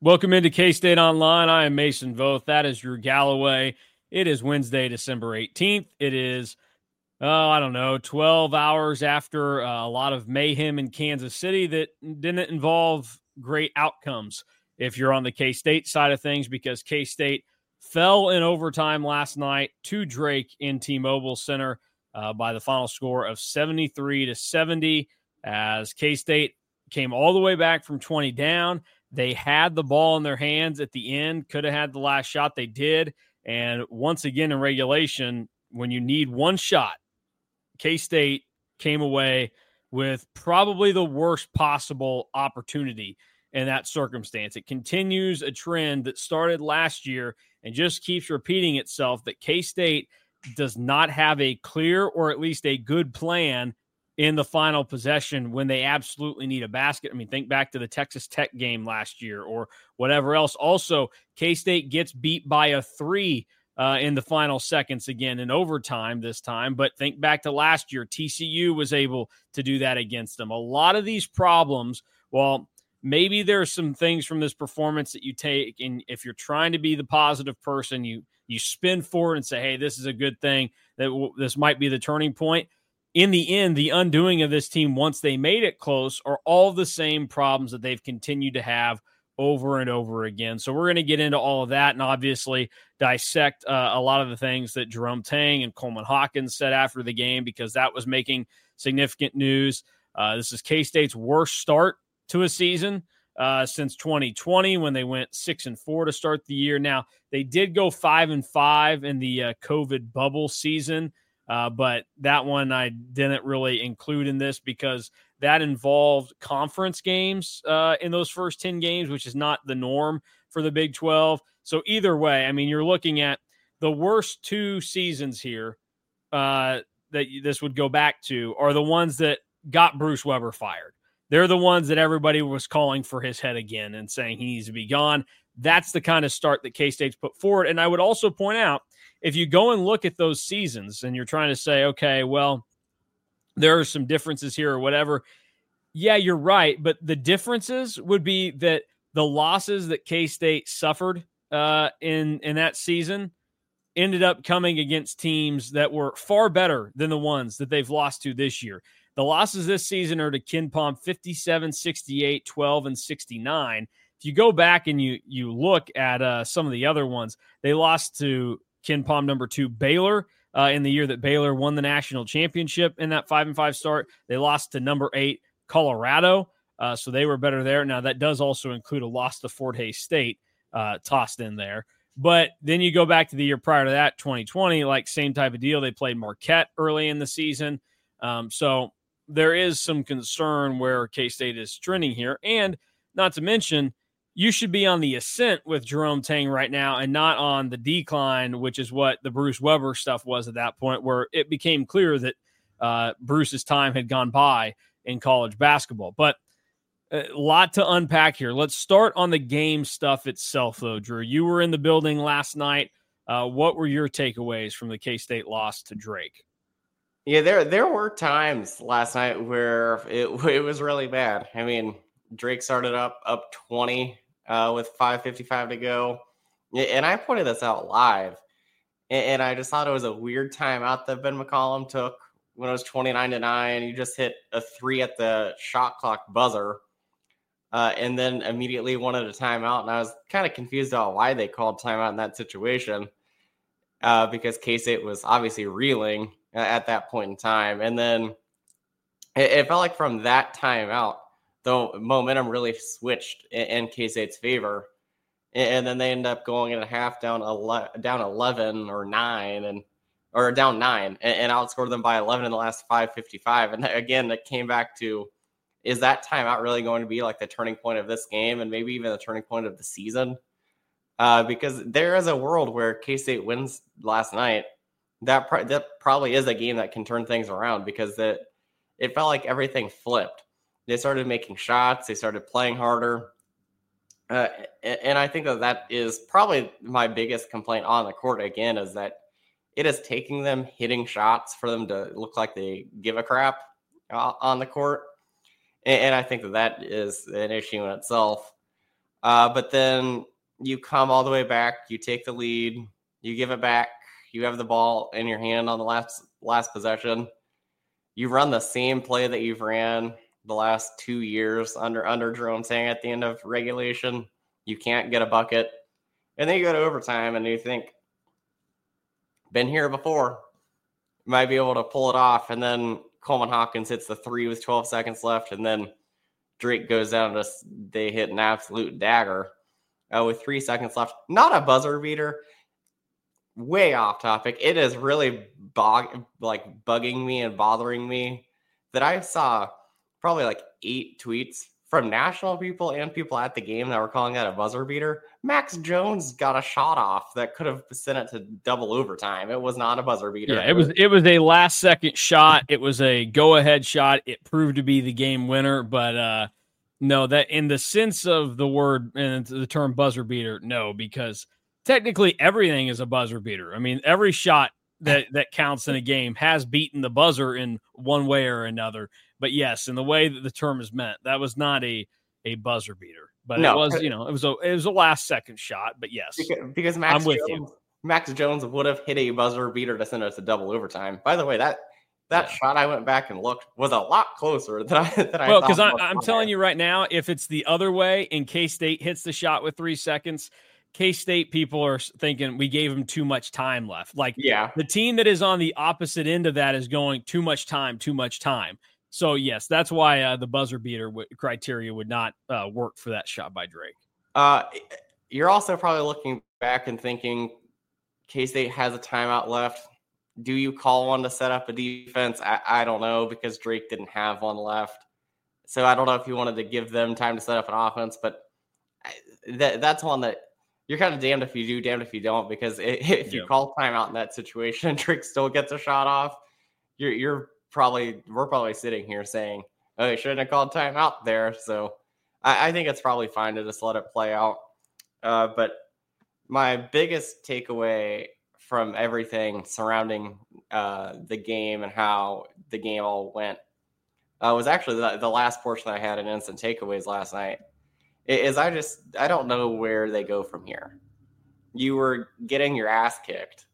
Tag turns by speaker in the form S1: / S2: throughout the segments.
S1: Welcome into K-State Online. I am Mason Voth. That is Drew Galloway. It is Wednesday, December 18th. It is, 12 hours after a lot of mayhem in Kansas City that didn't involve great outcomes if you're on the K-State side of things, because K-State fell in overtime last night to Drake in T-Mobile Center by the final score of 73-70, as K-State came all the way back from 20 down. They had the ball in their hands at the end, could have had the last shot. They did. And once again, in regulation, when you need one shot, K-State came away with probably the worst possible opportunity in that circumstance. It continues a trend that started last year and just keeps repeating itself, that K-State does not have a clear or at least a good plan in the final possession when they absolutely need a basket. I mean, think back to the Texas Tech game last year or whatever else. Also, K-State gets beat by a 3 in the final seconds again in overtime this time. But think back to last year, TCU was able to do that against them. A lot of these problems, well, maybe there's some things from this performance that you take, and if you're trying to be the positive person, you spin forward and say, hey, this is a good thing, that this might be the turning point. In the end, the undoing of this team once they made it close are all the same problems that they've continued to have over and over again. So we're going to get into all of that and obviously dissect a lot of the things that Jerome Tang and Coleman Hawkins said after the game, because that was making significant news. This is K-State's worst start to a season since 2020, when they went 6-4 to start the year. Now, they did go 5-5 in the COVID bubble season, but that one I didn't really include in this because that involved conference games in those first 10 games, which is not the norm for the Big 12. So either way, I mean, you're looking at the worst 2 seasons here that this would go back to are the ones that got Bruce Weber fired. They're the ones that everybody was calling for his head again and saying he needs to be gone. That's the kind of start that K-State's put forward. And I would also point out, if you go and look at those seasons and you're trying to say, okay, well, there are some differences here or whatever. Yeah, you're right. But the differences would be that the losses that K-State suffered in that season ended up coming against teams that were far better than the ones that they've lost to this year. The losses this season are to KenPom 57, 68, 12, and 69. If you go back and you look at some of the other ones, they lost to KenPom number 2 Baylor in the year that Baylor won the national championship in that 5-5 start. They lost to number 8 Colorado, so they were better there. Now, that does also include a loss to Fort Hays State tossed in there. But then you go back to the year prior to that, 2020, like same type of deal. They played Marquette early in the season. So there is some concern where K-State is trending here. And not to mention, you should be on the ascent with Jerome Tang right now and not on the decline, which is what the Bruce Weber stuff was at that point, where it became clear that Bruce's time had gone by in college basketball. But a lot to unpack here. Let's start on the game stuff itself, though, Drew. You were in the building last night. What were your takeaways from the K-State loss to Drake?
S2: Yeah, there were times last night where it was really bad. I mean, Drake started up 20 with 5:55 to go. And I pointed this out live. And I just thought it was a weird timeout that Ben McCollum took when it was 29-9. You just hit a 3 at the shot clock buzzer. And then immediately wanted a timeout. And I was kind of confused about why they called timeout in that situation. Because K-State was obviously reeling at that point in time. And then it felt like from that timeout, the momentum really switched in K-State's favor. And then they end up going in a half down 11 or 9 or down 9 and outscored them by 11 in the last 5:55. And again, it came back to, is that timeout really going to be like the turning point of this game and maybe even the turning point of the season? Because there is a world where K-State wins last night. That probably is a game that can turn things around, because it felt like everything flipped. They started making shots. They started playing harder. And I think that is probably my biggest complaint on the court again, is that it is taking them hitting shots for them to look like they give a crap on the court. And I think that is an issue in itself. But then you come all the way back, you take the lead, you give it back, you have the ball in your hand on the last possession. You run the same play that you've ran the last 2 years under Jerome Tang at the end of regulation. You can't get a bucket. And then you go to overtime and you think, been here before, might be able to pull it off. And then Coleman Hawkins hits the 3 with 12 seconds left. And then Drake goes down and they hit an absolute dagger with 3 seconds left. Not a buzzer beater. Way off topic. It is really bugging me and bothering me that I saw probably like 8 tweets from national people and people at the game that were calling that a buzzer beater. Max Jones got a shot off that could have sent it to double overtime. It was not a buzzer beater.
S1: Yeah, it was a last second shot. It was a go ahead shot. It proved to be the game winner, but no, that in the sense of the word and the term buzzer beater, no, because technically everything is a buzzer beater. I mean, every shot that counts in a game has beaten the buzzer in one way or another. But yes, in the way that the term is meant, that was not a buzzer beater. But no, it was, it was a last second shot. But yes,
S2: because Max Jones would have hit a buzzer beater to send us to double overtime. By the way, that shot, I went back and looked, was a lot closer than I thought.
S1: Well, because I'm telling you right now, if it's the other way and K-State hits the shot with 3 seconds, K-State people are thinking we gave them too much time left. Like, the team that is on the opposite end of that is going too much time. So, yes, that's why the buzzer beater criteria would not work for that shot by Drake.
S2: You're also probably looking back and thinking K-State has a timeout left. Do you call one to set up a defense? I don't know, because Drake didn't have one left. So I don't know if you wanted to give them time to set up an offense, but that's one that you're kind of damned if you do, damned if you don't, because if you call timeout in that situation and Drake still gets a shot off, we're probably sitting here saying, oh, you shouldn't have called timeout there. So I think it's probably fine to just let it play out. But my biggest takeaway from everything surrounding the game and how the game all went was actually the last portion I had in instant takeaways last night. I don't know where they go from here. You were getting your ass kicked,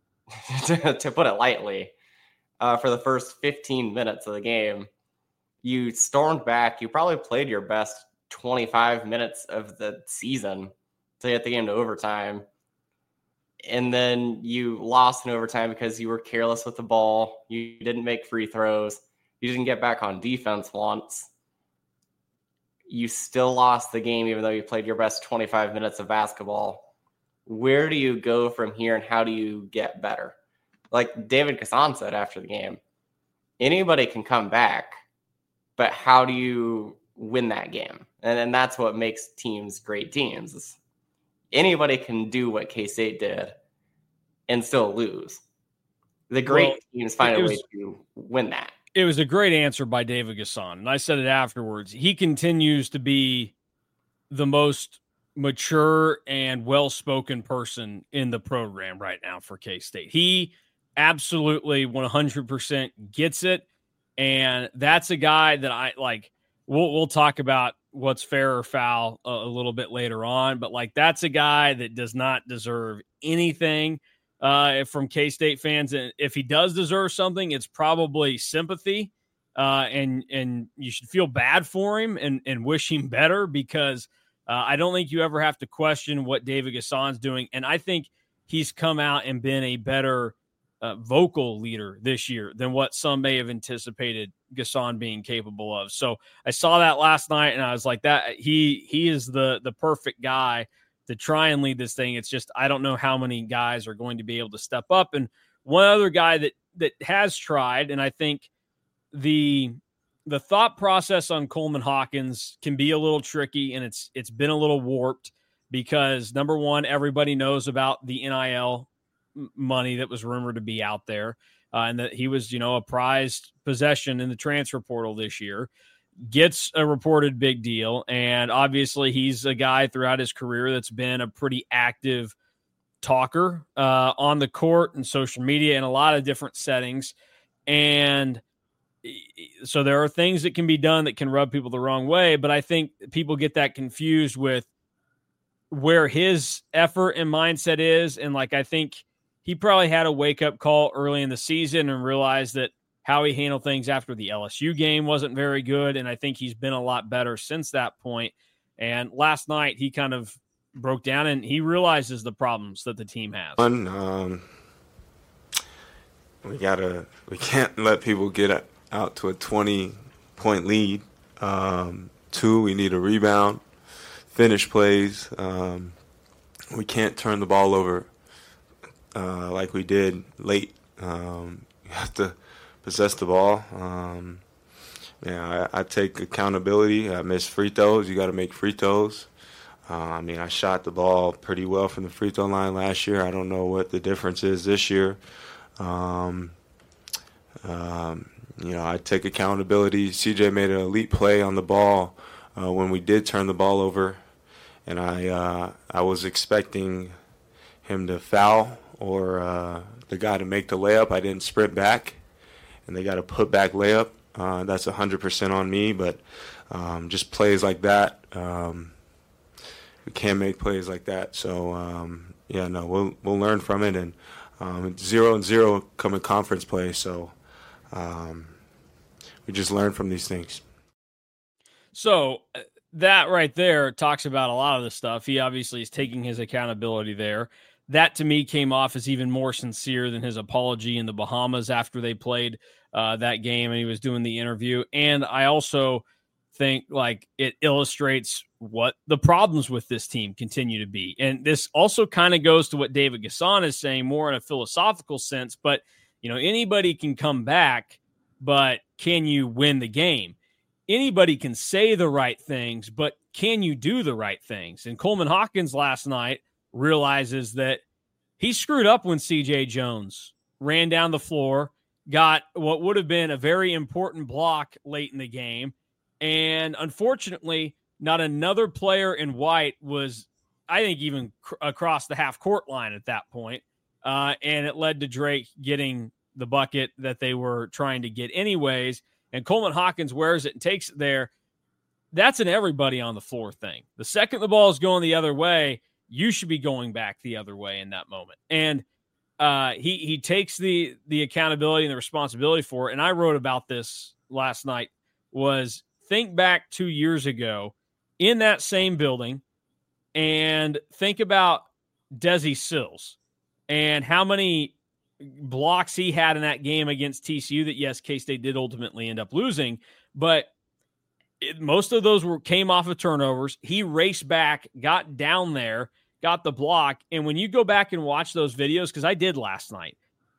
S2: to put it lightly, for the first 15 minutes of the game. You stormed back. You probably played your best 25 minutes of the season to get the game to overtime. And then you lost in overtime because you were careless with the ball. You didn't make free throws. You didn't get back on defense once. You still lost the game even though you played your best 25 minutes of basketball. Where do you go from here and how do you get better? Like David Kassan said after the game, anybody can come back, but how do you win that game? And that's what makes teams great teams. Anybody can do what K-State did and still lose. The great teams find a way to win that.
S1: It was a great answer by David Gasson, and I said it afterwards. He continues to be the most mature and well-spoken person in the program right now for K-State. He absolutely 100% gets it, and that's a guy that I like. We'll talk about what's fair or foul a little bit later on, but like that's a guy that does not deserve anything from K-State fans. And if he does deserve something, it's probably sympathy. And you should feel bad for him and wish him better, because I don't think you ever have to question what David Gasson's doing. And I think he's come out and been a better vocal leader this year than what some may have anticipated Gasson being capable of. So I saw that last night and I was like, that he is the perfect guy to try and lead this thing. It's just, I don't know how many guys are going to be able to step up. And one other guy that has tried, and I think the thought process on Coleman Hawkins can be a little tricky, and it's been a little warped because, number one, everybody knows about the NIL money that was rumored to be out there, and that he was, a prized possession in the transfer portal this year. Gets a reported big deal, and obviously he's a guy throughout his career that's been a pretty active talker on the court and social media in a lot of different settings. And so there are things that can be done that can rub people the wrong way, but I think people get that confused with where his effort and mindset is. And like, I think he probably had a wake up call early in the season and realized that how he handled things after the LSU game wasn't very good. And I think he's been a lot better since that point. And last night he kind of broke down and he realizes the problems that the team has.
S3: We can't let people get out to a 20-point lead. 2, we need a rebound, finish plays. We can't turn the ball over like we did late. You have to possess the ball. I take accountability. I miss free throws. You got to make free throws. I shot the ball pretty well from the free throw line last year. I don't know what the difference is this year. I take accountability. CJ made an elite play on the ball when we did turn the ball over, and I was expecting him to foul or the guy to make the layup. I didn't sprint back, and they got a put-back layup. That's 100% on me, but just plays like that, we can't make plays like that. So, we'll learn from it, and 0-0 come in conference play, so we just learn from these things.
S1: So that right there talks about a lot of the stuff. He obviously is taking his accountability there. That to me came off as even more sincere than his apology in the Bahamas after they played that game and he was doing the interview. And I also think like it illustrates what the problems with this team continue to be. And this also kind of goes to what David Gasson is saying more in a philosophical sense, but anybody can come back, but can you win the game? Anybody can say the right things, but can you do the right things? And Coleman Hawkins last night realizes that he screwed up when CJ Jones ran down the floor, got what would have been a very important block late in the game. And unfortunately, not another player in white was, I think, even across the half court line at that point. And it led to Drake getting the bucket that they were trying to get anyways. And Coleman Hawkins wears it and takes it there. That's an everybody on the floor thing. The second the ball is going the other way, you should be going back the other way in that moment. And he takes the accountability and the responsibility for it. And I wrote about this last night, was think back 2 years ago in that same building and think about Desi Sills and how many blocks he had in that game against TCU that, yes, K-State did ultimately end up losing, but most of those came off of turnovers. He raced back, got down there, got the block, and when you go back and watch those videos, because I did last night,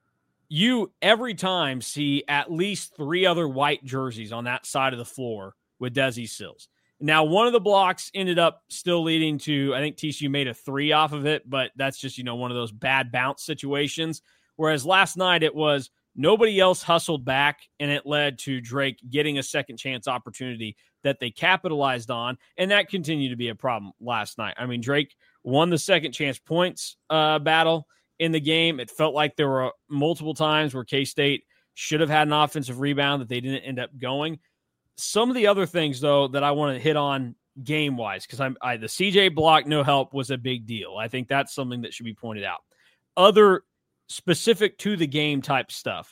S1: you every time see at least 3 other white jerseys on that side of the floor with Desi Sills. Now, one of the blocks ended up still leading to, I think TCU made a 3 off of it, but that's just, one of those bad bounce situations. Whereas last night it was nobody else hustled back, and it led to Drake getting a second chance opportunity that they capitalized on, and that continued to be a problem last night. I mean, Drake won the second chance points battle in the game. It felt like there were multiple times where K-State should have had an offensive rebound that they didn't end up going. Some of the other things, though, that I want to hit on game-wise, because the CJ block no help was a big deal. I think that's something that should be pointed out. Other specific to the game type stuff.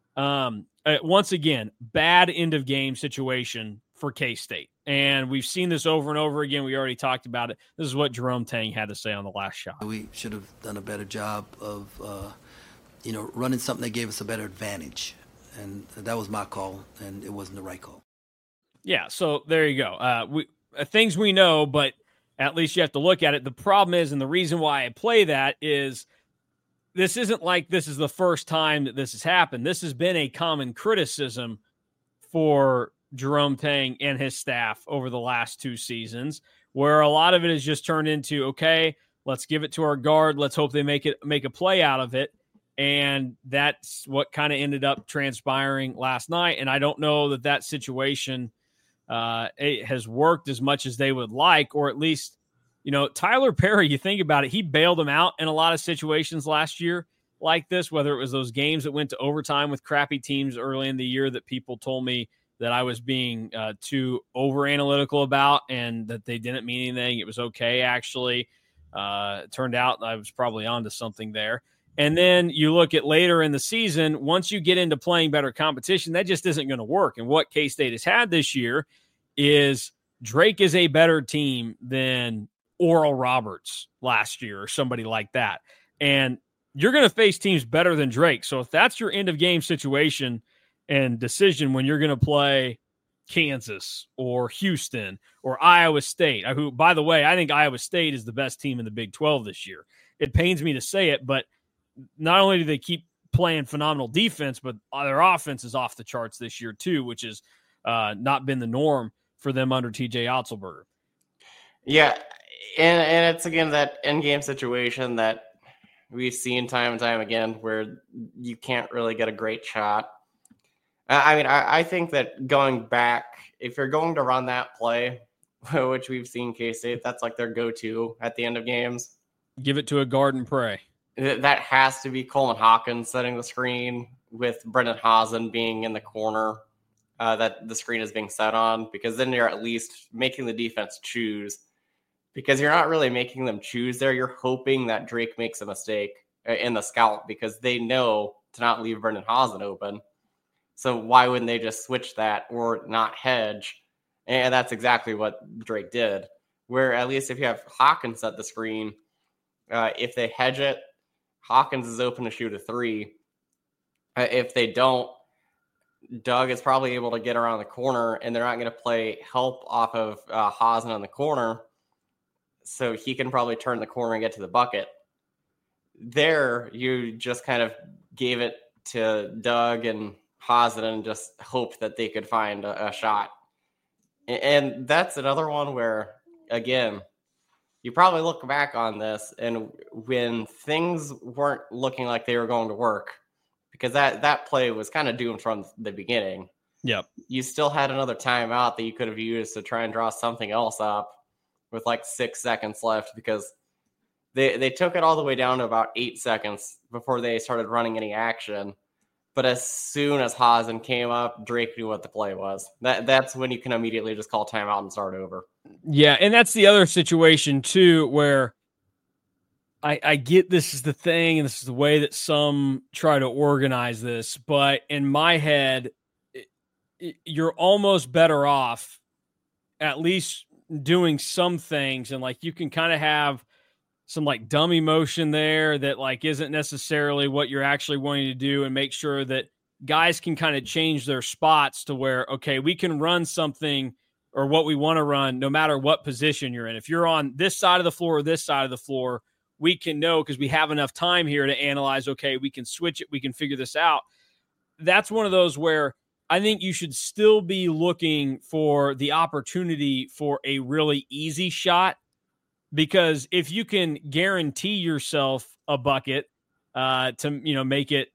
S1: Once again, bad end of game situation for K-State. And we've seen this over and over again. We already talked about it. This is what Jerome Tang had to say on the last shot.
S4: We should have done a better job of, running something that gave us a better advantage. And that was my call, and it wasn't the right call.
S1: Yeah, so there you go. Things we know, but at least you have to look at it. The problem is, and the reason why I play that is, this isn't like this is the first time that this has happened. This has been a common criticism for Jerome Tang and his staff over the last 2 seasons, where a lot of it has just turned into, okay, let's give it to our guard. Let's hope they make a play out of it. And that's what kind of ended up transpiring last night. And I don't know that situation it has worked as much as they would like, or at least, Tyler Perry, you think about it, he bailed them out in a lot of situations last year like this, whether it was those games that went to overtime with crappy teams early in the year that people told me that I was being too over analytical about and that they didn't mean anything. It was okay, actually. Turned out I was probably onto something there. And then you look at later in the season, once you get into playing better competition, that just isn't going to work. And what K-State has had this year is Drake is a better team than Oral Roberts last year or somebody like that. And you're going to face teams better than Drake. So if that's your end of game situation and decision when you're going to play Kansas or Houston or Iowa State, who, by the way, I think Iowa State is the best team in the Big 12 this year. It pains me to say it, but not only do they keep playing phenomenal defense, but their offense is off the charts this year too, which has not been the norm for them under TJ Otzelberger.
S2: Yeah, and it's, again, that end-game situation that we've seen time and time again where you can't really get a great shot. I mean, I think that going back, if you're going to run that play, which we've seen K-State, that's like their go-to at the end of games.
S1: Give it to a guard and pray.
S2: That has to be Coleman Hawkins setting the screen with Brendan Hazen being in the corner that the screen is being set on, because then you're at least making the defense choose, because you're not really making them choose there. You're hoping that Drake makes a mistake in the scout because they know to not leave Brendan Hazen open. So why wouldn't they just switch that or not hedge? And that's exactly what Drake did, where at least if you have Hawkins set the screen, if they hedge it, Hawkins is open to shoot a three. If they don't, Doug is probably able to get around the corner, and they're not going to play help off of Hazen on the corner, so he can probably turn the corner and get to the bucket. There, you just kind of gave it to Doug and Hazen and just hoped that they could find a shot. And that's another one where, again, you probably look back on this, and when things weren't looking like they were going to work, because that play was kind of doomed from the beginning.
S1: Yep.
S2: You still had another timeout that you could have used to try and draw something else up with like 6 seconds left, because they took it all the way down to about 8 seconds before they started running any action. But as soon as Hazen came up, Drake knew what the play was. That's when you can immediately just call timeout and start over.
S1: Yeah, and that's the other situation, too, where I get this is the thing, and this is the way that some try to organize this, but in my head, you're almost better off at least doing some things, and like you can kind of have some like dummy motion there that like isn't necessarily what you're actually wanting to do, and make sure that guys can kind of change their spots to where, okay, we can run something or what we want to run no matter what position you're in. If you're on this side of the floor or this side of the floor, we can know because we have enough time here to analyze, okay, we can switch it, we can figure this out. That's one of those where I think you should still be looking for the opportunity for a really easy shot, because if you can guarantee yourself a bucket to, make it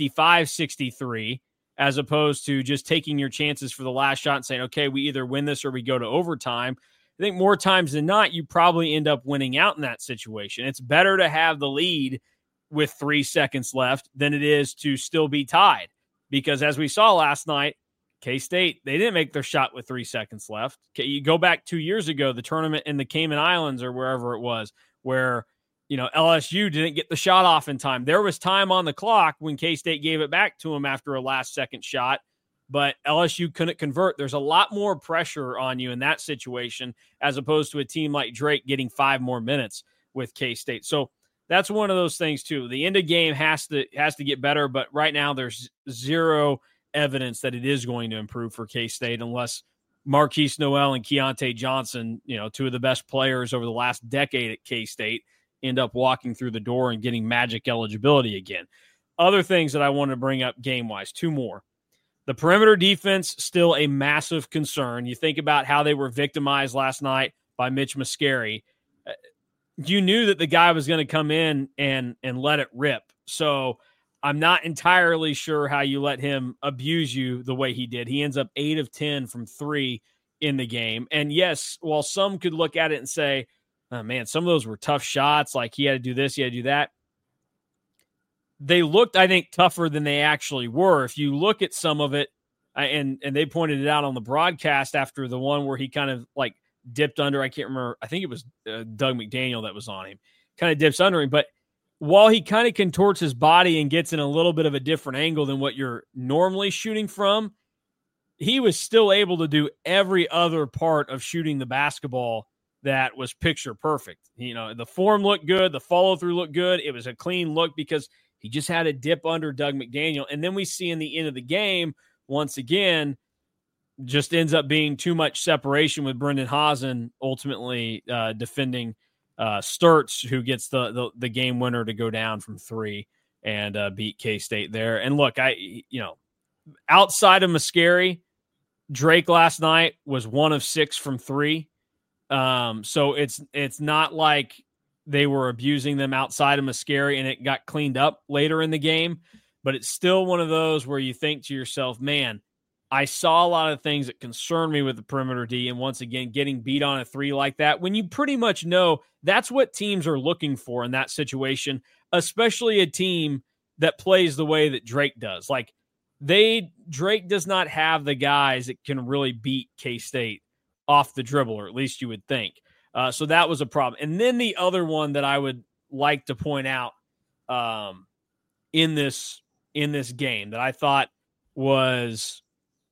S1: 65-63, as opposed to just taking your chances for the last shot and saying, okay, we either win this or we go to overtime, I think more times than not, you probably end up winning out in that situation. It's better to have the lead with 3 seconds left than it is to still be tied, because as we saw last night, K-State, they didn't make their shot with 3 seconds left. You go back 2 years ago, the tournament in the Cayman Islands or wherever it was, where, LSU didn't get the shot off in time. There was time on the clock when K-State gave it back to them after a last-second shot, but LSU couldn't convert. There's a lot more pressure on you in that situation as opposed to a team like Drake getting 5 more minutes with K-State. So that's one of those things, too. The end of game has to get better, but right now there's zero evidence that it is going to improve for K-State unless Marquise Noel and Keontae Johnson, two of the best players over the last decade at K-State, end up walking through the door and getting Magic eligibility again. Other things that I want to bring up game-wise, 2 more. The perimeter defense, still a massive concern. You think about how they were victimized last night by Mitch Muscari. You knew that the guy was going to come in and let it rip. So I'm not entirely sure how you let him abuse you the way he did. He ends up 8 of 10 from 3 in the game. And yes, while some could look at it and say, oh man, some of those were tough shots, like he had to do this, he had to do that, they looked, I think, tougher than they actually were. If you look at some of it, and they pointed it out on the broadcast after the one where he kind of like dipped under. I can't remember. I think it was Doug McDaniel that was on him. Kind of dips under him. But while he kind of contorts his body and gets in a little bit of a different angle than what you're normally shooting from, he was still able to do every other part of shooting the basketball that was picture perfect. The form looked good. The follow through looked good. It was a clean look because he just had a dip under Doug McDaniel. And then we see in the end of the game, once again, just ends up being too much separation with Brendan Hazen ultimately defending Sturtz, who gets the game winner to go down from 3 and beat K-State there. And look, outside of Mascari, Drake last night was 1 of 6 from 3. So it's not like they were abusing them outside of Mascari and it got cleaned up later in the game, but it's still one of those where you think to yourself, man, I saw a lot of things that concern me with the perimeter D. And once again, getting beat on a 3 like that, when you pretty much know that's what teams are looking for in that situation, especially a team that plays the way that Drake does. Like Drake does not have the guys that can really beat K-State off the dribble, or at least you would think. So that was a problem. And then the other one that I would like to point out in this game that I thought was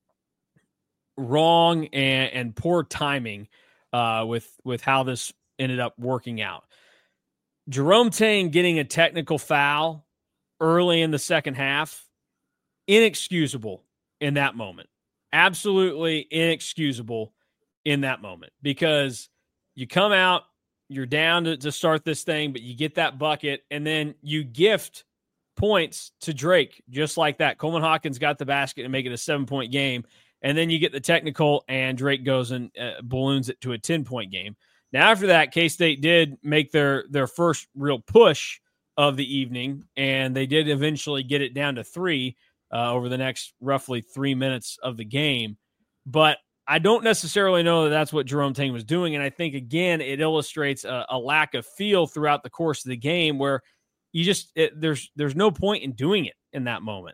S1: wrong and poor timing with how this ended up working out. Jerome Tang getting a technical foul early in the second half, inexcusable in that moment. Absolutely inexcusable in that moment, because you come out, you're down to start this thing, but you get that bucket, and then you gift points to Drake just like that. Coleman Hawkins got the basket and make it a 7-point game, and then you get the technical, and Drake goes and balloons it to a 10-point game. Now, after that, K-State did make their first real push of the evening, and they did eventually get it down to 3 over the next roughly 3 minutes of the game. But I don't necessarily know that that's what Jerome Tang was doing. And I think, again, it illustrates a lack of feel throughout the course of the game where there's no point in doing it in that moment.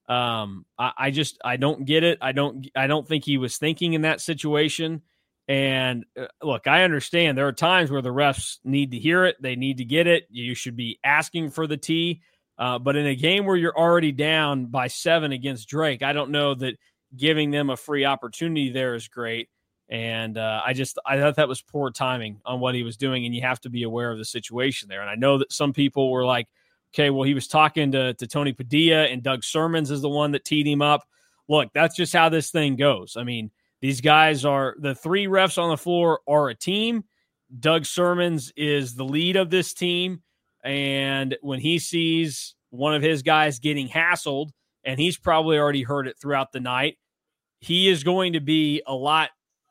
S1: I don't get it. I don't think he was thinking in that situation. And look, I understand there are times where the refs need to hear it. They need to get it. You should be asking for the T. But in a game where you're already down by 7 against Drake, I don't know that giving them a free opportunity there is great. And I thought that was poor timing on what he was doing, and you have to be aware of the situation there. And I know that some people were like, okay, well, he was talking to Tony Padilla, and Doug Sermons is the one that teed him up. Look, that's just how this thing goes. I mean, these guys are – the 3 refs on the floor are a team. Doug Sermons is the lead of this team, and when he sees one of his guys getting hassled, and he's probably already heard it throughout the night, he is going to be a lot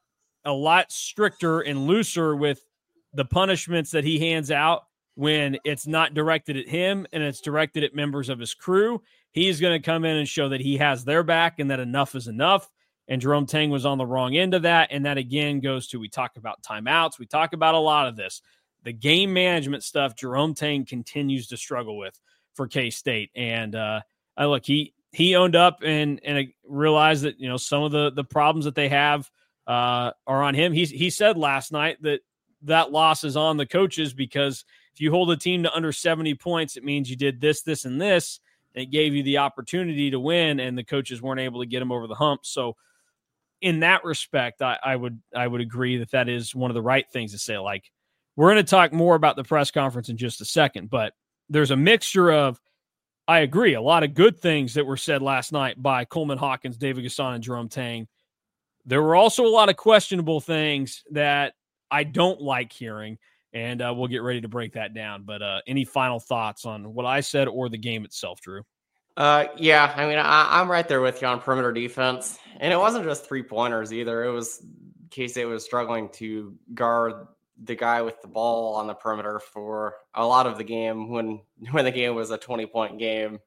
S1: stricter and looser with the punishments that he hands out when it's not directed at him and it's directed at members of his crew. He's going to come in and show that he has their back and that enough is enough. And Jerome Tang was on the wrong end of that. And that, again, goes to, we talk about timeouts. We talk about a lot of this. The game management stuff Jerome Tang continues to struggle with for K-State. And look, he owned up and realized that, some of the problems that they have are on him. He said last night that loss is on the coaches, because if you hold a team to under 70 points, it means you did this, this, and this. And it gave you the opportunity to win, and the coaches weren't able to get them over the hump. So in that respect, I would agree that is one of the right things to say. Like, we're going to talk more about the press conference in just a second, but there's a mixture of, I agree, a lot of good things that were said last night by Coleman Hawkins, David Gasson, and Jerome Tang. There were also a lot of questionable things that I don't like hearing, and we'll get ready to break that down. But any final thoughts on what I said or the game itself, Drew?
S2: Yeah, I mean, I'm right there with you on perimeter defense. And it wasn't just 3-pointers either. It was K-State was struggling to guard the guy with the ball on the perimeter for a lot of the game when the game was a 20-point game.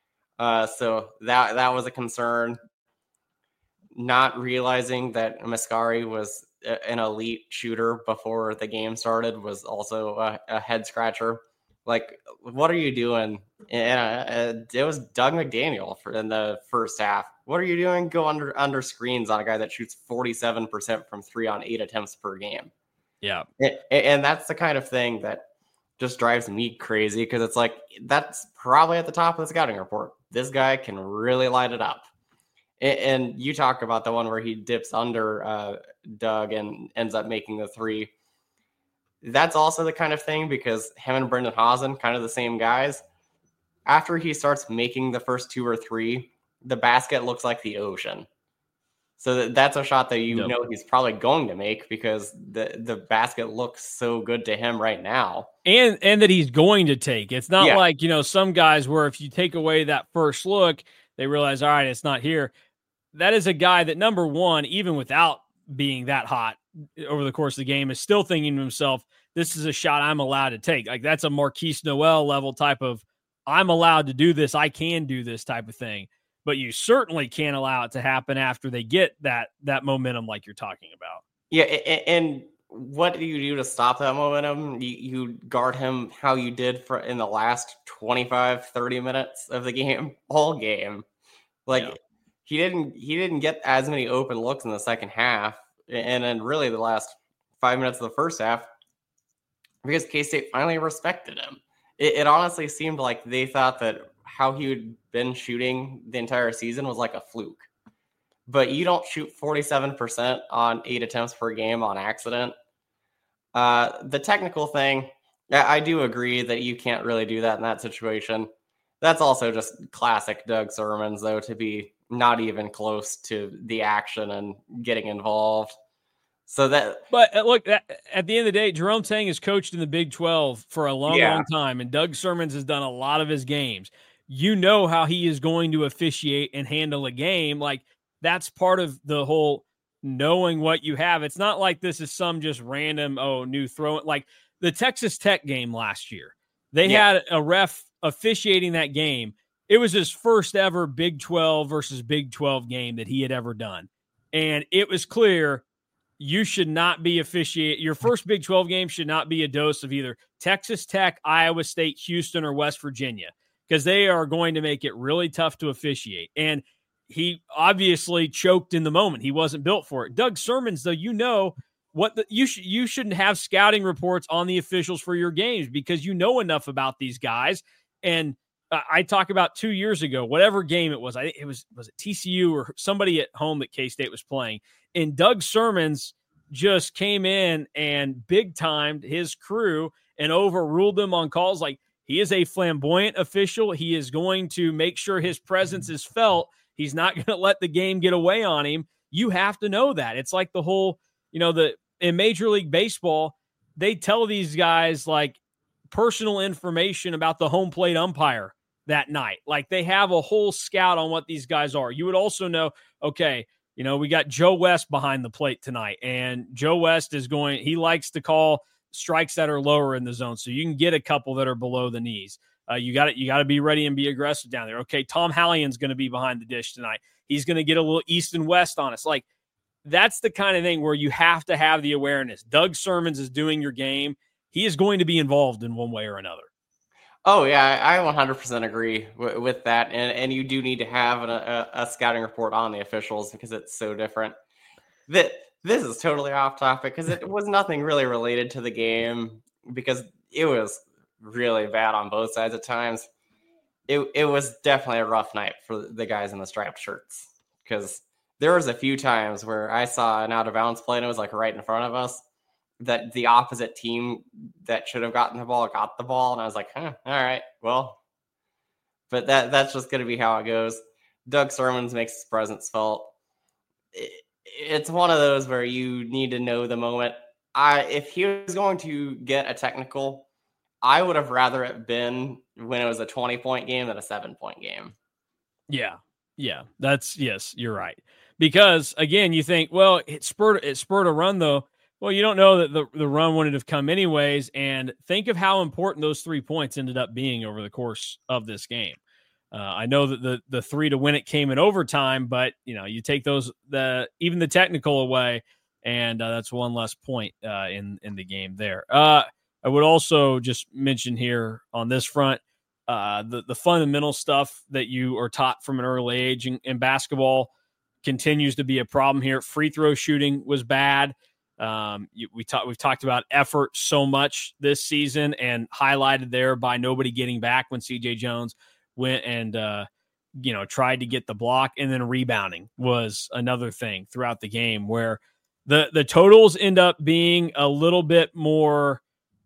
S2: So that was a concern. Not realizing that Mascari was an elite shooter before the game started was also a head scratcher. Like, what are you doing? And it was Doug McDaniel in the first half What are you doing? Go under screens on a guy that shoots 47% from 3 on 8 attempts per game.
S1: Yeah.
S2: And that's the kind of thing that just drives me crazy, because it's like, that's probably at the top of the scouting report. This guy can really light it up. And you talk about the one where he dips under Doug and ends up making the 3. That's also the kind of thing, because him and Brendan Haasen, kind of the same guys, after he starts making the first 2 or 3, the basket looks like the ocean. So that's a shot that you know he's probably going to make, because the basket looks so good to him right now.
S1: And that he's going to take. It's not like, some guys where if you take away that first look, they realize, all right, it's not here. That is a guy that, number one, even without being that hot over the course of the game, is still thinking to himself, this is a shot I'm allowed to take. Like, that's a Marquise Noel level type of, I'm allowed to do this, I can do this type of thing. But you certainly can't allow it to happen after they get that momentum like you're talking about.
S2: Yeah, and what do you do to stop that momentum? You guard him how you did in the last 25, 30 minutes of the game, all game. Like, he didn't get as many open looks in the second half, and then really the last 5 minutes of the first half, because K-State finally respected him. It honestly seemed like they thought that how he had been shooting the entire season was like a fluke. But you don't shoot 47% on 8 attempts per game on accident. The technical thing, I do agree that you can't really do that in that situation. That's also just classic Doug Sirmons, though, to be not even close to the action and getting involved.
S1: But look, at the end of the day, Jerome Tang has coached in the Big 12 for a long time, and Doug Sirmons has done a lot of his games. You know how he is going to officiate and handle a game. Like, that's part of the whole knowing what you have. It's not like this is some just random, new throw. Like the Texas Tech game last year, they had a ref officiating that game. It was his first ever Big 12 versus Big 12 game that he had ever done. And it was clear you should not be officiating. Your first Big 12 game should not be a dose of either Texas Tech, Iowa State, Houston, or West Virginia, because they are going to make it really tough to officiate. And he obviously choked in the moment. He wasn't built for it. Doug Sirmons, though, you shouldn't have scouting reports on the officials for your games, because you know enough about these guys. And I talk about 2 years ago, whatever game it was, I think it was it TCU or somebody at home that K-State was playing, and Doug Sirmons just came in and big-timed his crew and overruled them on calls. Like, he is a flamboyant official. He is going to make sure his presence is felt. He's not going to let the game get away on him. You have to know that. It's like the whole, in Major League Baseball, they tell these guys like personal information about the home plate umpire that night. Like, they have a whole scout on what these guys are. You would also know, okay, we got Joe West behind the plate tonight, and Joe West he likes to call strikes that are lower in the zone, so you can get a couple that are below the knees. You got to be ready and be aggressive down there. Okay, Tom Hallian's going to be behind the dish tonight. He's going to get a little east and west on us. Like, that's the kind of thing where you have to have the awareness. Doug Sirmons is doing your game. He is going to be involved in one way or another.
S2: Oh, yeah, I 100% agree with that. And you do need to have a scouting report on the officials, because it's so different. This is totally off topic, because it was nothing really related to the game, because it was really bad on both sides at times. It was definitely a rough night for the guys in the striped shirts, because there was a few times where I saw an out of bounds play and it was like right in front of us, that the opposite team that should have gotten the ball got the ball, and I was like, all right, well, but that's just going to be how it goes. Doug Sirmons makes his presence felt. It's one of those where you need to know the moment. If he was going to get a technical, I would have rather it been when it was a 20-point game than a 7-point game.
S1: Yeah. Yes, you're right. Because again, you think, well, it spurred a run though. Well, you don't know that the run wouldn't have come anyways. And think of how important those 3 points ended up being over the course of this game. I know that the 3 to win it came in overtime, but you take even the technical away, and that's one less point in the game there. I would also just mention here on this front, the fundamental stuff that you are taught from an early age in basketball continues to be a problem here. Free throw shooting was bad. We've talked about effort so much this season, and highlighted there by nobody getting back when CJ Jones went and tried to get the block, and then rebounding was another thing throughout the game where the totals end up being a little bit more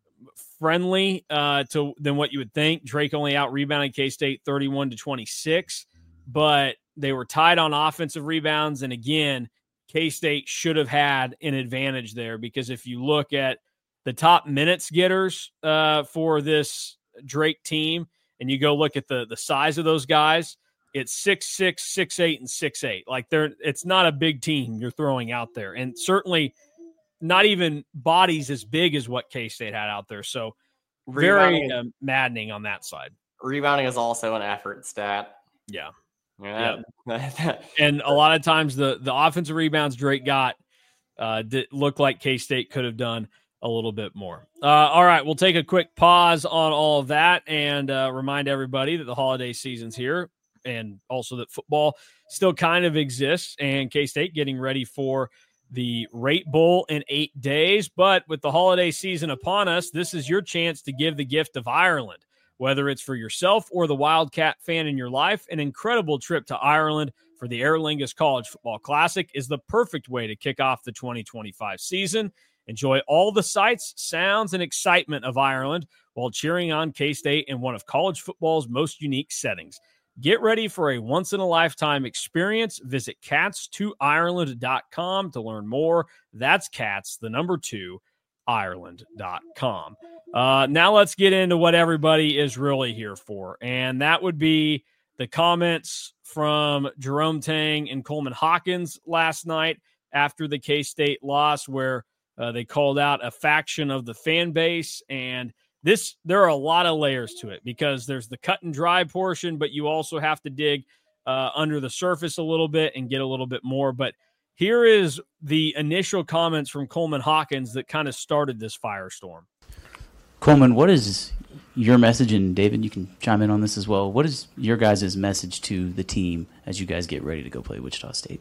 S1: friendly than what you would think. Drake only out rebounded K-State 31-26, but they were tied on offensive rebounds. And again, K-State should have had an advantage there, because if you look at the top minutes getters for this Drake team, and you go look at the size of those guys, it's 6'6", 6'8", and 6'8". Like it's not a big team you're throwing out there, and certainly not even bodies as big as what K-State had out there. So very maddening on that side.
S2: Rebounding is also an effort stat.
S1: Yeah.
S2: Yeah.
S1: And a lot of times the offensive rebounds Drake got did look like K-State could have done a little bit more. All right, we'll take a quick pause on all of that and remind everybody that the holiday season's here, and also that football still kind of exists, and K-State getting ready for the Rate Bowl in 8 days. But with the holiday season upon us, this is your chance to give the gift of Ireland. Whether it's for yourself or the Wildcat fan in your life, an incredible trip to Ireland for the Aer Lingus College Football Classic is the perfect way to kick off the 2025 season. Enjoy all the sights, sounds, and excitement of Ireland while cheering on K-State in one of college football's most unique settings. Get ready for a once-in-a-lifetime experience. Visit cats2ireland.com to learn more. That's cats, the number 2, Ireland.com. Now let's get into what everybody is really here for, and that would be the comments from Jerome Tang and Coleman Hawkins last night after the K-State loss, where they called out a faction of the fan base. And there are a lot of layers to it, because there's the cut and dry portion, but you also have to dig under the surface a little bit and get a little bit more. But here is the initial comments from Coleman Hawkins that kind of started this firestorm.
S5: Coleman, what is your message? And David, you can chime in on this as well. What is your guys' message to the team as you guys get ready to go play Wichita State?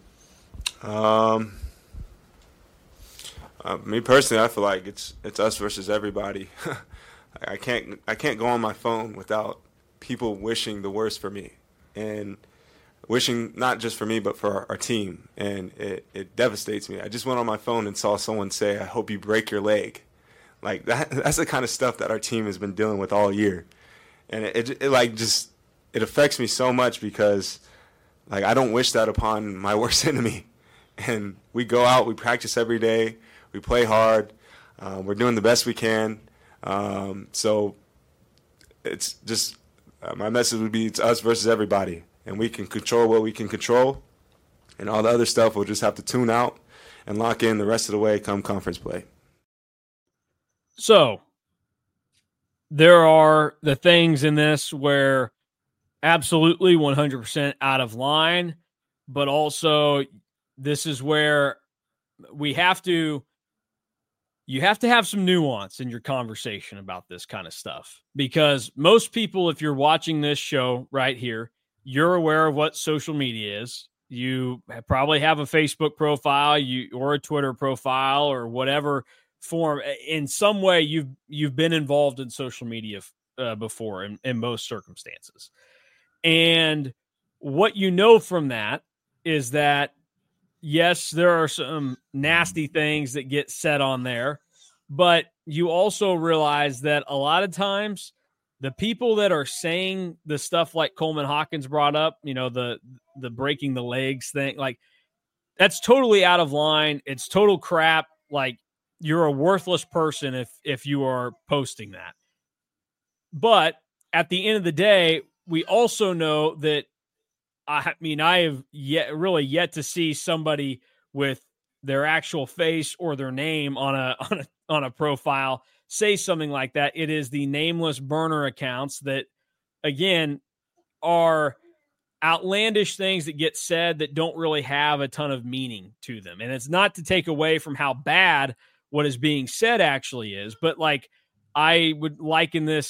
S3: Me personally, I feel like it's us versus everybody. I can't go on my phone without people wishing the worst for me, and wishing not just for me but for our team, and it devastates me. I just went on my phone and saw someone say, "I hope you break your leg." Like that's the kind of stuff that our team has been dealing with all year, and it affects me so much, because like I don't wish that upon my worst enemy. And we go out, we practice every day, we play hard, we're doing the best we can. So it's just my message would be, it's us versus everybody, and we can control what we can control, and all the other stuff we'll just have to tune out and lock in the rest of the way come conference play.
S1: So there are the things in this where absolutely 100% out of line, but also this is where you have to have some nuance in your conversation about this kind of stuff, because most people, if you're watching this show right here, you're aware of what social media is. You probably have a Facebook profile, or a Twitter profile, or whatever form. In some way, you've been involved in social media before in most circumstances. And what you know from that is that, yes, there are some nasty things that get said on there, but you also realize that a lot of times the people that are saying the stuff like Coleman Hawkins brought up, the breaking the legs thing, like that's totally out of line. It's total crap. Like, you're a worthless person if you are posting that. But at the end of the day, we also know that, I have yet to see somebody with their actual face or their name on a profile say something like that. It is the nameless burner accounts that, again, are outlandish things that get said that don't really have a ton of meaning to them. And it's not to take away from how bad what is being said actually is, but like, I would liken this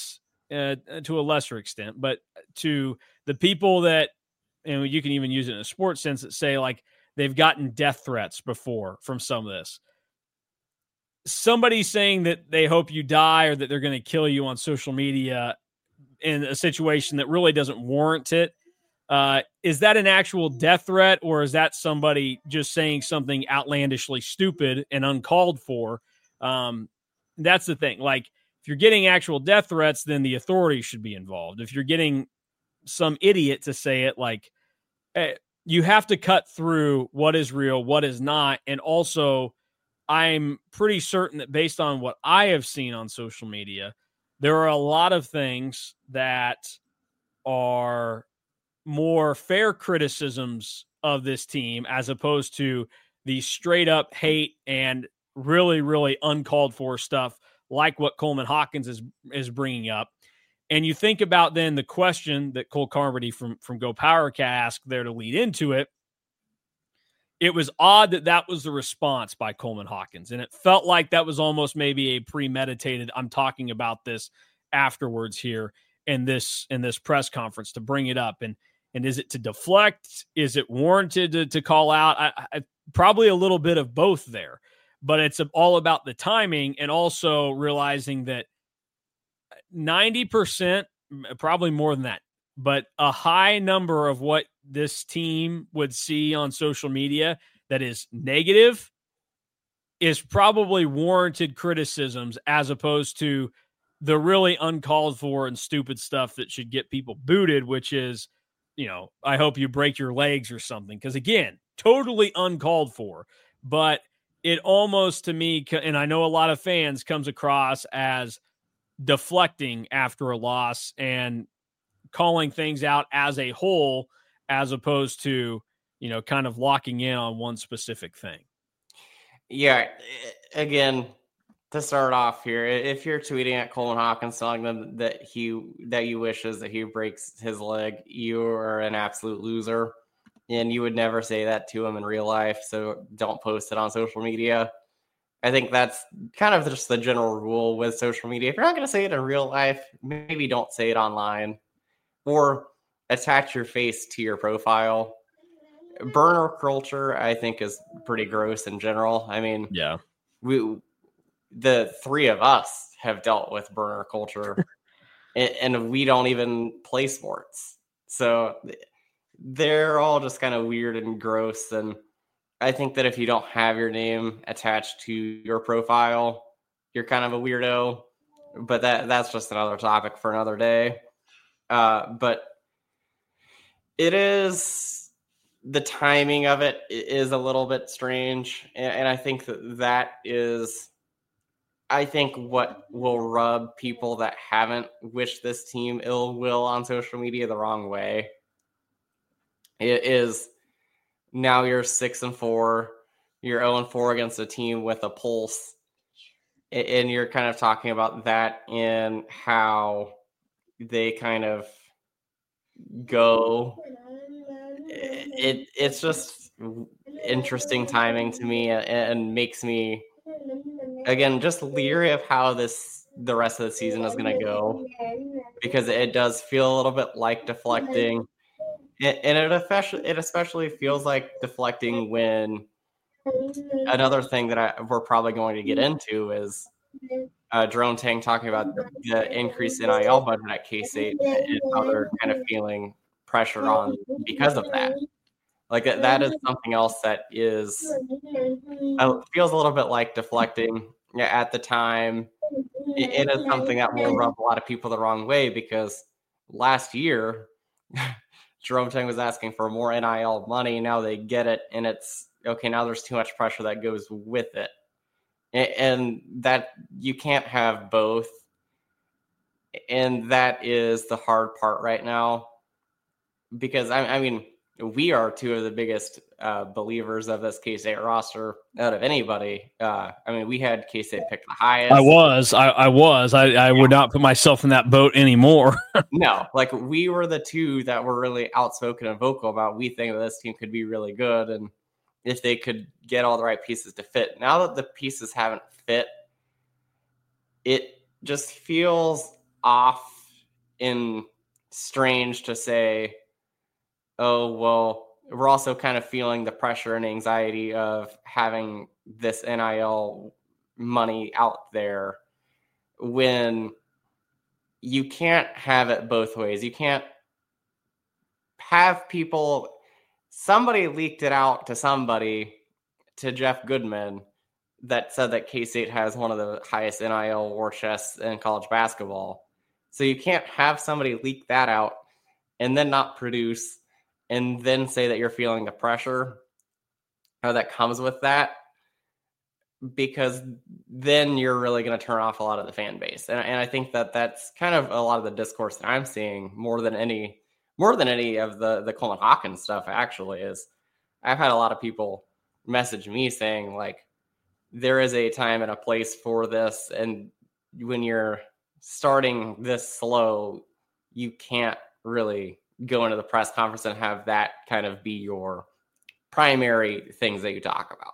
S1: to a lesser extent, but to the people that, and you can even use it in a sports sense, that say like they've gotten death threats before from some of this. Somebody saying that they hope you die or that they're going to kill you on social media in a situation that really doesn't warrant it. Is that an actual death threat, or is that somebody just saying something outlandishly stupid and uncalled for? That's the thing. Like, if you're getting actual death threats, then the authorities should be involved. If you're getting some idiot to say it, like, you have to cut through what is real, what is not. And also, I'm pretty certain that based on what I have seen on social media, there are a lot of things that are more fair criticisms of this team as opposed to the straight up hate and really, really uncalled for stuff like what Coleman Hawkins is bringing up. And you think about then the question that Cole Carmody from Go Power asked there to lead into it. It was odd that was the response by Coleman Hawkins. And it felt like that was almost maybe a premeditated, I'm talking about this afterwards here in this press conference to bring it up. And is it to deflect? Is it warranted to call out? I probably a little bit of both there, but it's all about the timing and also realizing that 90%, probably more than that, but a high number of what this team would see on social media that is negative is probably warranted criticisms as opposed to the really uncalled for and stupid stuff that should get people booted, which is, I hope you break your legs or something. Because again, totally uncalled for, but it almost to me, and I know a lot of fans, comes across as deflecting after a loss and calling things out as a whole, as opposed to, kind of locking in on one specific thing.
S2: Yeah. Again, to start off here, if you're tweeting at Coleman Hawkins telling them that you wishes that he breaks his leg, you are an absolute loser, and you would never say that to him in real life. So don't post it on social media. I think that's kind of just the general rule with social media. If you're not going to say it in real life, maybe don't say it online or attach your face to your profile. Burner culture, I think, is pretty gross in general. I mean,
S1: yeah,
S2: the three of us have dealt with burner culture and we don't even play sports. So they're all just kind of weird and gross. And I think that if you don't have your name attached to your profile, you're kind of a weirdo, but that's just another topic for another day. But it is, the timing of it is a little bit strange. And I think that is, I think what will rub people that haven't wished this team ill will on social media the wrong way. It is, now you're 6-4, you're 0-4 against a team with a pulse, and you're kind of talking about that and how they kind of go. It's just interesting timing to me and makes me, again, just leery of how the rest of the season is going to go, because it does feel a little bit like deflecting. And it especially feels like deflecting when another thing that we're probably going to get into is Jerome Tang talking about the increase in NIL budget at K-State and how they're kind of feeling pressure on because of that. Like that is something else that is feels a little bit like deflecting at the time. It is something that will rub a lot of people the wrong way, because last year Jerome Tang was asking for more NIL money. Now they get it, and it's okay. Now there's too much pressure that goes with it, and that you can't have both. And that is the hard part right now, because I mean, we are two of the biggest believers of this K-State roster out of anybody. I mean, we had K-State pick the highest.
S1: I would not put myself in that boat anymore.
S2: No, like we were the two that were really outspoken and vocal about, we think that this team could be really good, and if they could get all the right pieces to fit. Now that the pieces haven't fit, it just feels off strange to say, oh, well, we're also kind of feeling the pressure and anxiety of having this NIL money out there, when you can't have it both ways. You can't have somebody leaked it out to somebody, to Jeff Goodman, that said that K-State has one of the highest NIL war chests in college basketball. So you can't have somebody leak that out and then not produce and then say that you're feeling the pressure that comes with that, because then you're really going to turn off a lot of the fan base. And I think that that's kind of a lot of the discourse that I'm seeing more than any of the Coleman Hawkins stuff actually is. I've had a lot of people message me saying, like, there is a time and a place for this, and when you're starting this slow, you can't really go into the press conference and have that kind of be your primary things that you talk about.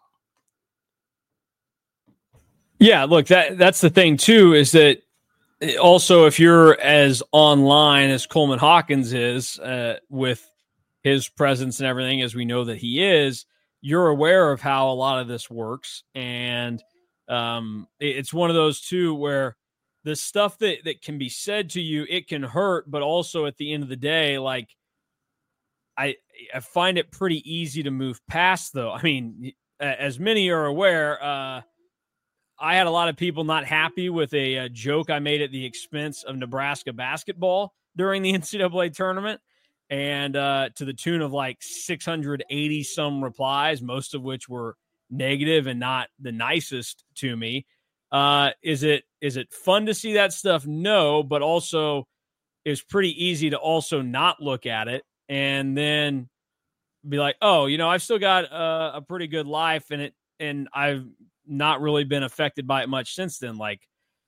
S1: Yeah, look, that's the thing too, is that also if you're as online as Coleman Hawkins is, with his presence and everything, as we know that he is, you're aware of how a lot of this works. And it's one of those too, where the stuff that can be said to you, it can hurt, but also at the end of the day, like, I find it pretty easy to move past, though. I mean, as many are aware, I had a lot of people not happy with a joke I made at the expense of Nebraska basketball during the NCAA tournament, and to the tune of like 680 some replies, most of which were negative and not the nicest to me. Is it fun to see that stuff? No, but also it's pretty easy to also not look at it and then be like, oh, I've still got a pretty good life in it, and I've not really been affected by it much since then. Like,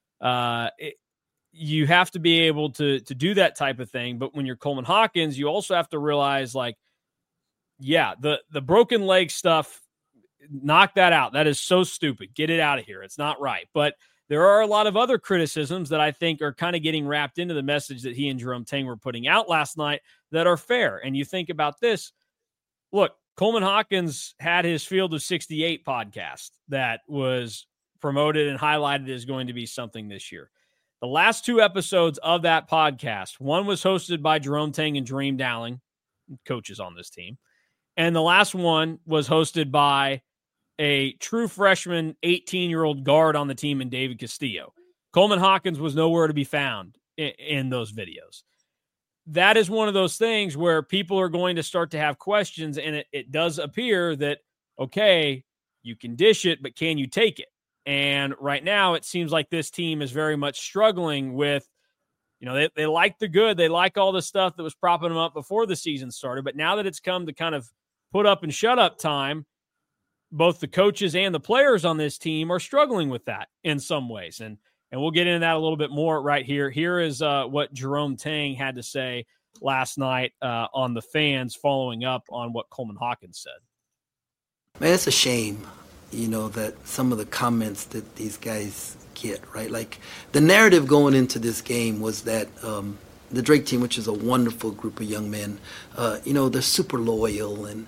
S1: you have to be able to do that type of thing. But when you're Coleman Hawkins, you also have to realize, like, yeah, the broken leg stuff, knock that out. That is so stupid. Get it out of here. It's not right. But there are a lot of other criticisms that I think are kind of getting wrapped into the message that he and Jerome Tang were putting out last night that are fair. And you think about this. Look, Coleman Hawkins had his Field of 68 podcast that was promoted and highlighted as going to be something this year. The last two episodes of that podcast, one was hosted by Jerome Tang and Dream Dowling, coaches on this team. And the last one was hosted by a true freshman, 18-year-old guard on the team in David Castillo. Coleman Hawkins was nowhere to be found in those videos. That is one of those things where people are going to start to have questions, and it does appear that, okay, you can dish it, but can you take it? And right now it seems like this team is very much struggling with, they like the good. They like all the stuff that was propping them up before the season started. But now that it's come to kind of put up and shut up time, both the coaches and the players on this team are struggling with that in some ways. And we'll get into that a little bit more right here. Here is what Jerome Tang had to say last night on the fans, following up on what Coleman Hawkins said.
S4: Man, it's a shame, that some of the comments that these guys get, right? Like, the narrative going into this game was that the Drake team, which is a wonderful group of young men, they're super loyal, and,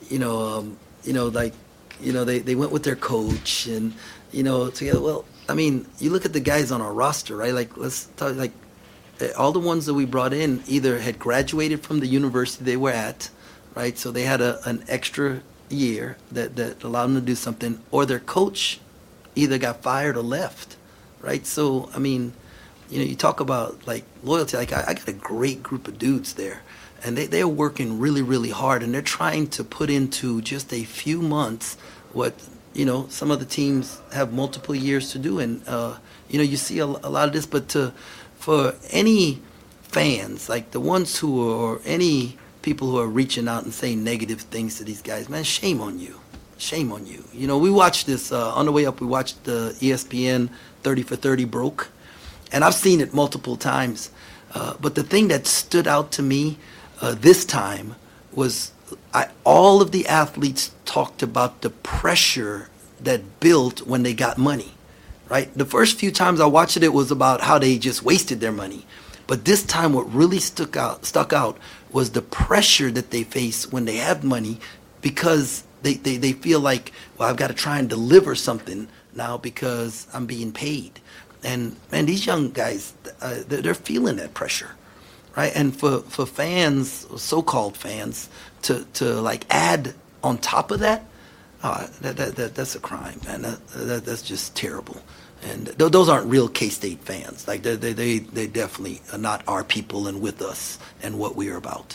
S4: they went with their coach and, together. Well, I mean, you look at the guys on our roster, right? Like, let's talk, like, all the ones that we brought in either had graduated from the university they were at, right? So they had an extra year that allowed them to do something, or their coach either got fired or left, right? So, I mean, you talk about, like, loyalty. Like, I got a great group of dudes there, and they're working really, really hard, and they're trying to put into just a few months what, some of the teams have multiple years to do. And, you see a lot of this, but for any fans, like the ones who are, or any people who are reaching out and saying negative things to these guys, man, shame on you. Shame on you. We watched this, on the way up, we watched the ESPN 30 for 30 broke, and I've seen it multiple times. But the thing that stood out to me this time was all of the athletes talked about the pressure that built when they got money, right? The first few times I watched it, it was about how they just wasted their money. But this time what really stuck out was the pressure that they face when they have money, because they feel like, well, I've got to try and deliver something now because I'm being paid. And man, these young guys, they're feeling that pressure, right? And for fans, so-called fans, to like add on top of that, that's a crime, man. That's just terrible. And those aren't real K-State fans. Like they definitely are not our people and with us and what we are about.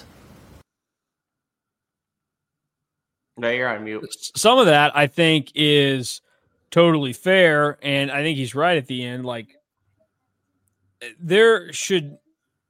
S2: No, you're on mute.
S1: Some of that I think is totally fair, and I think he's right at the end. Like, there should,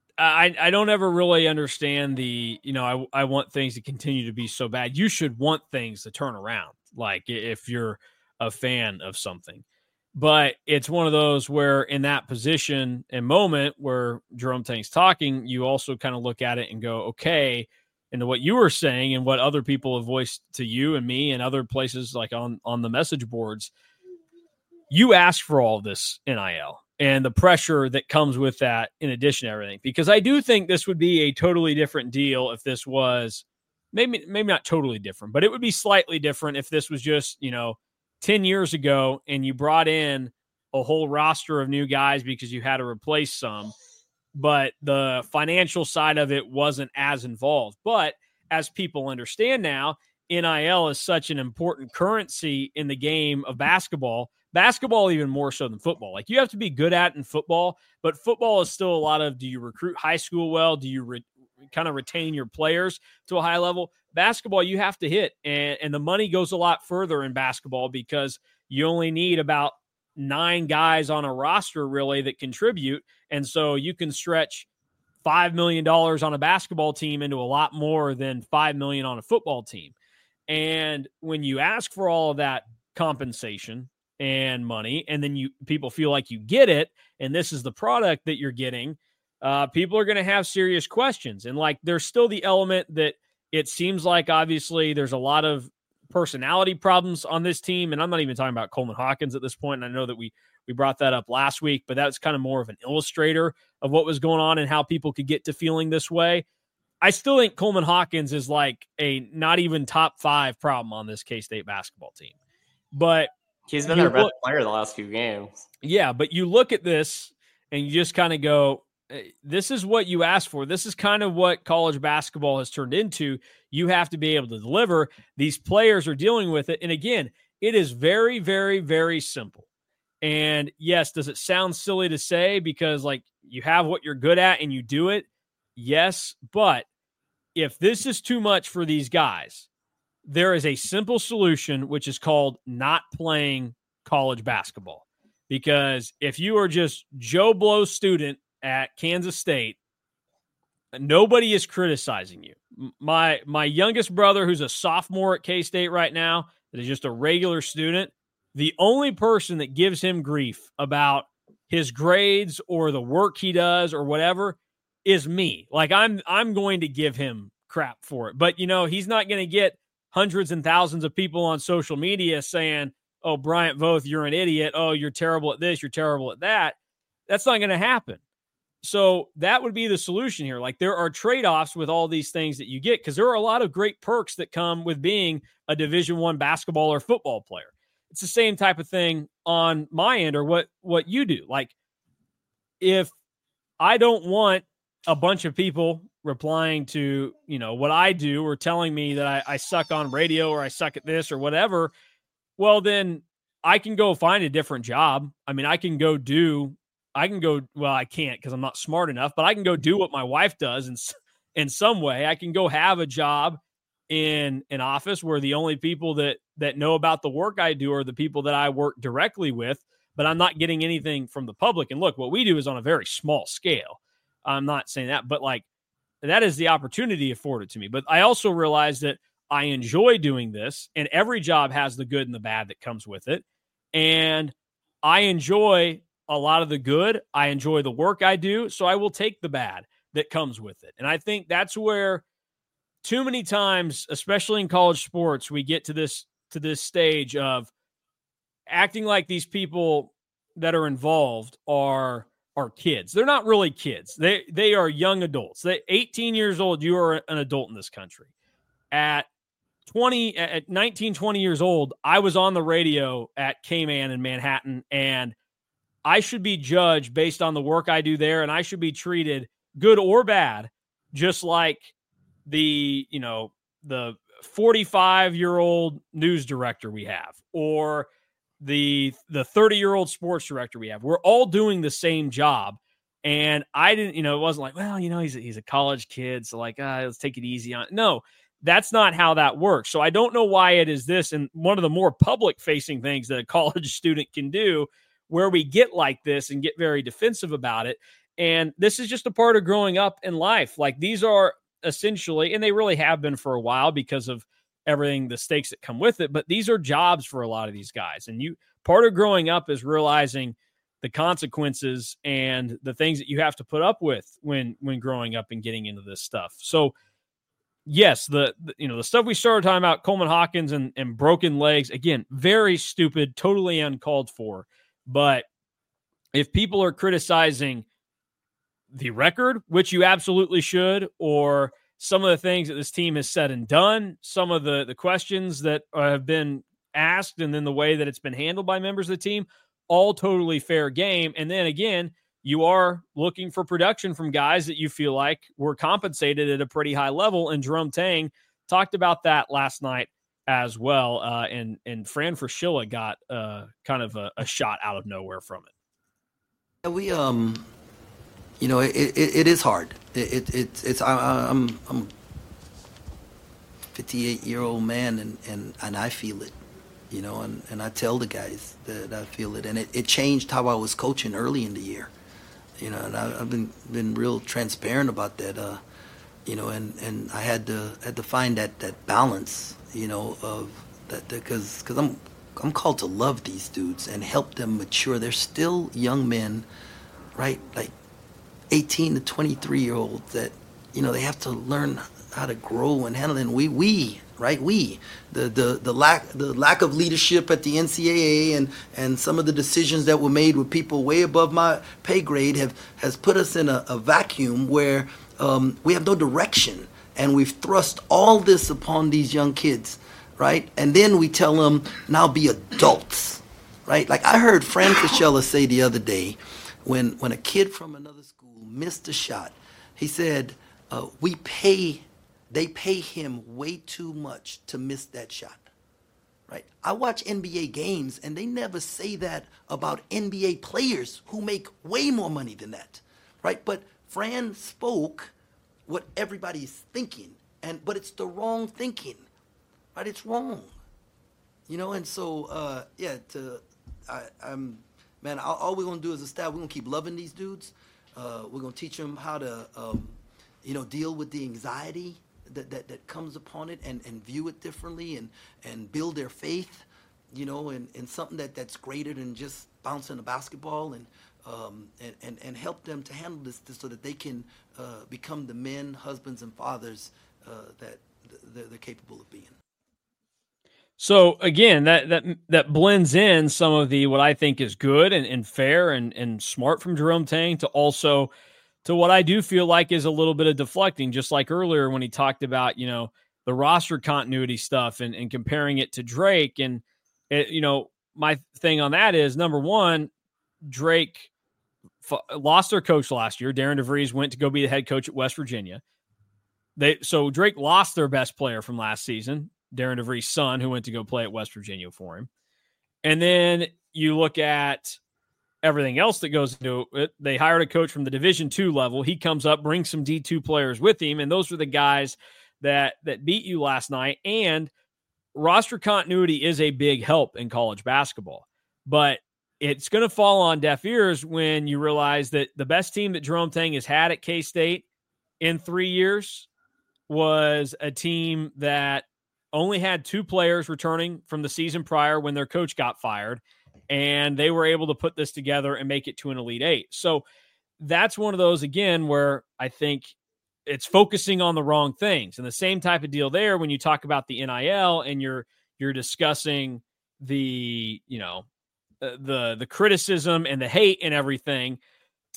S1: I don't ever really understand the, I want things to continue to be so bad. You should want things to turn around, like if you're a fan of something. But it's one of those where in that position and moment where Jerome Tang's talking, you also kind of look at it and go, okay, and what you were saying and what other people have voiced to you and me and other places like on the message boards, you asked for all this NIL and the pressure that comes with that in addition to everything. Because I do think this would be a totally different deal if this was maybe not totally different, but it would be slightly different if this was just, 10 years ago and you brought in a whole roster of new guys because you had to replace some, but the financial side of it wasn't as involved. But as people understand now, NIL is such an important currency in the game of basketball even more so than football. Like, you have to be good at in football, but football is still a lot of, do you recruit high school well? Do you kind of retain your players to a high level? Basketball, you have to hit, and the money goes a lot further in basketball because you only need about 9 guys on a roster really that contribute. And so you can stretch $5 million on a basketball team into a lot more than $5 million on a football team. And when you ask for all of that compensation and money, and then people feel like you get it, and this is the product that you're getting, people are going to have serious questions. And like, there's still the element that it seems like obviously there's a lot of personality problems on this team. And I'm not even talking about Coleman Hawkins at this point. And I know that we brought that up last week, but that's kind of more of an illustrator of what was going on and how people could get to feeling this way. I still think Coleman Hawkins is like a not even top 5 problem on this K-State basketball team. But
S2: he's been their best player the last few games.
S1: Yeah, but you look at this and you just kind of go, this is what you asked for. This is kind of what college basketball has turned into. You have to be able to deliver. These players are dealing with it. And again, it is very, very, very simple. And yes, does it sound silly to say because like you have what you're good at and you do it? Yes. But if this is too much for these guys, there is a simple solution, which is called not playing college basketball. Because if you are just Joe Blow student at Kansas State, nobody is criticizing you. My youngest brother, who's a sophomore at K-State right now, that is just a regular student, the only person that gives him grief about his grades or the work he does or whatever is me. Like, I'm going to give him crap for it. But, he's not going to get hundreds and thousands of people on social media saying, oh, Bryant Voth, you're an idiot. Oh, you're terrible at this. You're terrible at that. That's not going to happen. So that would be the solution here. Like, there are trade-offs with all these things that you get because there are a lot of great perks that come with being a Division I basketball or football player. It's the same type of thing on my end or what you do. Like, if I don't want a bunch of people replying to, what I do or telling me that I suck on radio or I suck at this or whatever, well, then I can go find a different job. I mean, I can't because I'm not smart enough, but I can go do what my wife does in some way. I can go have a job in an office where the only people that know about the work I do are the people that I work directly with, but I'm not getting anything from the public. And look, what we do is on a very small scale. I'm not saying that, but like, that is the opportunity afforded to me. But I also realize that I enjoy doing this, and every job has the good and the bad that comes with it. And I enjoy a lot of the good. I enjoy the work I do, so I will take the bad that comes with it. And I think that's where too many times, especially in college sports, we get to this stage of acting like these people that are involved are are kids. They're not really kids. They are young adults. 18 years old, you are an adult in this country. At 19, 20 years old, I was on the radio at K-Man in Manhattan, and I should be judged based on the work I do there, and I should be treated good or bad, just like the 45-year-old news director we have, or the 30-year-old sports director we have. We're all doing the same job. And I didn't, it wasn't like, well, he's a college kid, so like, let's take it easy on. No, that's not how that works. So I don't know why it is this. And one of the more public facing things that a college student can do where we get like this and get very defensive about it. And this is just a part of growing up in life. Like, these are essentially, and they really have been for a while because of everything, the stakes that come with it, but these are jobs for a lot of these guys. And part of growing up is realizing the consequences and the things that you have to put up with when growing up and getting into this stuff. So yes, the stuff we started talking about, Coleman Hawkins and broken legs, again, very stupid, totally uncalled for. But if people are criticizing the record, which you absolutely should, or some of the things that this team has said and done, some of the questions that have been asked, and then the way that it's been handled by members of the team, all totally fair game. And then again, you are looking for production from guys that you feel like were compensated at a pretty high level. And Jerome Tang talked about that last night as well. And Fran Fraschilla got kind of a shot out of nowhere from it.
S4: We, it is hard. I'm a 58-year-old man, and I feel it, and I tell the guys that I feel it, and it changed how I was coaching early in the year, and I've been real transparent about that, and I had to find that balance, of that, because I'm called to love these dudes and help them mature. They're still young men, right? Like 18 to 23-year-olds that, they have to learn how to grow and handle it. And the lack of leadership at the NCAA and some of the decisions that were made with people way above my pay grade has put us in a vacuum where we have no direction, and we've thrust all this upon these young kids, right? And then we tell them, now be adults, right? Like I heard Fran Fraschilla say the other day, when a kid from another school missed a shot, he said, they pay him way too much to miss that shot, right? I watch NBA games, and they never say that about NBA players who make way more money than that, right? But Fran spoke what everybody's thinking, but it's the wrong thinking, right? It's wrong, and so, man, all we're going to do as a staff, we're going to keep loving these dudes. We're going to teach them how to, deal with the anxiety that comes upon it and view it differently and build their faith, in something that's greater than just bouncing a basketball and help them to handle this so that they can become the men, husbands, and fathers that they're capable of being.
S1: So again, that blends in some of the what I think is good and fair and smart from Jerome Tang to what I do feel like is a little bit of deflecting, just like earlier when he talked about, the roster continuity stuff and comparing it to Drake. And, my thing on that is, number one, Drake lost their coach last year. Darren DeVries went to go be the head coach at West Virginia. So Drake lost their best player from last season, Darren DeVries' son, who went to go play at West Virginia for him. And then you look at everything else that goes into it. They hired a coach from the Division II level. He comes up, brings some D2 players with him, and those were the guys that beat you last night. And roster continuity is a big help in college basketball. But it's going to fall on deaf ears when you realize that the best team that Jerome Tang has had at K-State in 3 years was a team that only had 2 players returning from the season prior when their coach got fired, and they were able to put this together and make it to an Elite Eight. So that's one of those, again, where I think it's focusing on the wrong things. And the same type of deal there when you talk about the NIL and you're discussing the criticism and the hate and everything.